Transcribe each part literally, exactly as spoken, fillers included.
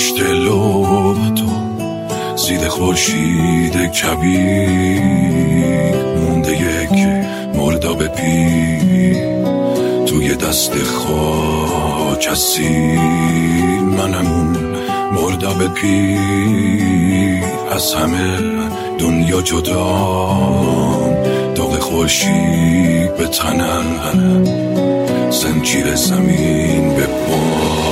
پشت لوح تو زیر خورشید کبیر مونده یک مرداب پیر توی دست خاک اسیر. منم اون مرداب پیر از همه دنیا جدام، داغ خورشید به تنم، زنجیر زمین به پام.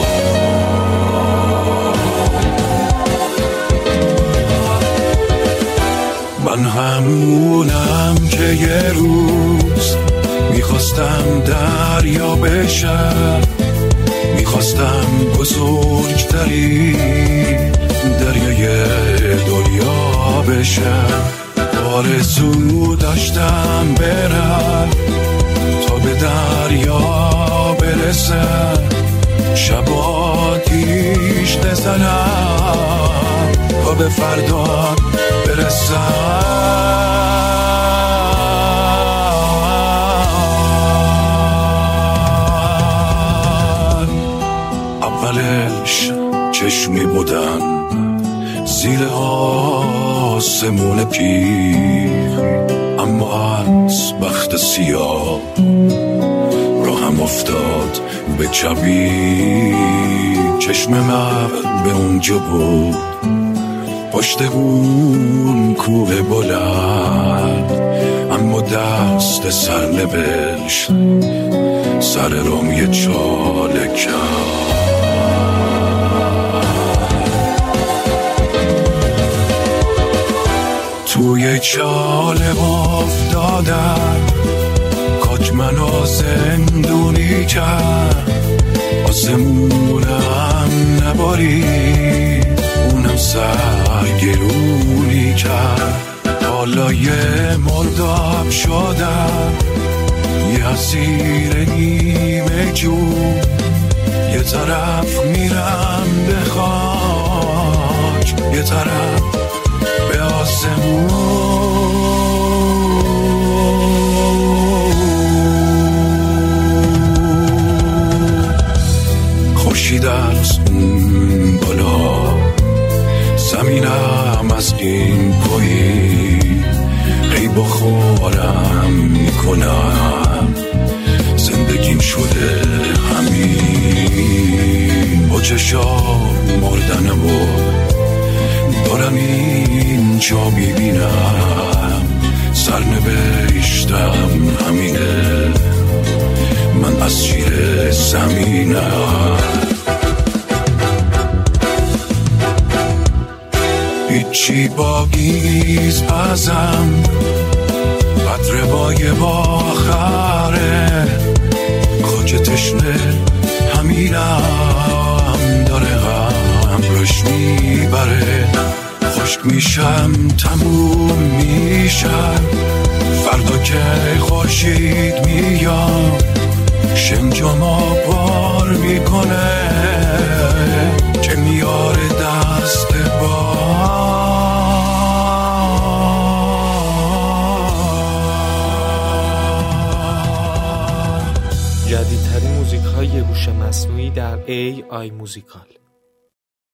من همونم که یه روز میخواستم دریا بشم، میخواستم بزرگترین دریای دنیا بشم. آرزو داشتم برم تا به دریا برسم، شب آتیش بزنم تا به فردا برسم. اولش چشمی بودن زیر آسمون پیر، اما از بخت سیاه راهم افتاد به کبیر. چشم من به اونجا بود، پشت اون کوه بلند، اما دست سرنوشت سر رامی چاله کرد. توی چاله افتادم، کاج منو زندونی کرد. آسمونم نبارید، اونم سرگرونی کرد. حالا یه مرداب شدم، یه اسیر نیمه جون. یه طرف میرم به خاک، یه طرف به آسمون. خورشید از اون بالا، زمینم از این پایین. هی بخورم میکنم، زندگیم شده همین. با چشام مردنم و دارم اینجا میبینم، سرنوشتم همینه، من از شیر زمینم. هیچی باقیز ازم، قدر بای باخره. خاک تشنه همینم، داره هم روش میبره. خشک میشم تموم میشم، فردا که خورشید میاد شنجامو بار میکنه، که میاره دست بار. جدیدترین موزیک های هوش مصنوعی در ای آی موزیکال.